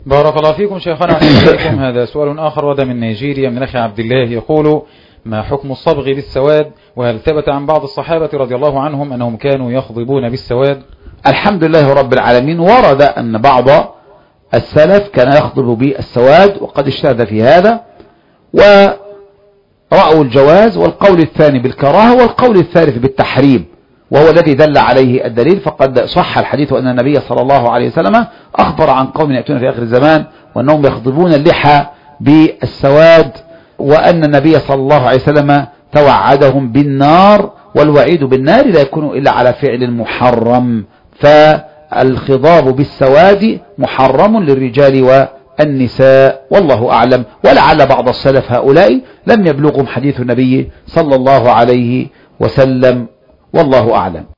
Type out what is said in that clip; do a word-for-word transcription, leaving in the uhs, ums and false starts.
بارك الله فيكم شيخنا وحفظكم. هذا سؤال آخر ورد من نيجيريا من أخي عبد الله يقول: ما حكم الصبغ بالسواد؟ وهل ثبت عن بعض الصحابة رضي الله عنهم أنهم كانوا يخضبون بالسواد؟ الحمد لله رب العالمين. ورد أن بعض السلف كان يخضب بالسواد وقد اجتهد في هذا ورأوا الجواز، والقول الثاني بالكراهة، والقول الثالث بالتحريم، وهو الذي دل عليه الدليل. فقد صح الحديث أن النبي صلى الله عليه وسلم أخبر عن قوم يأتون في آخر الزمان وأنهم يخضبون اللحى بالسواد، وأن النبي صلى الله عليه وسلم توعدهم بالنار، والوعيد بالنار لا يكون إلا على فعل محرم. فالخضاب بالسواد محرم للرجال والنساء، والله أعلم. ولعل بعض السلف هؤلاء لم يبلغهم حديث النبي صلى الله عليه وسلم، والله أعلم.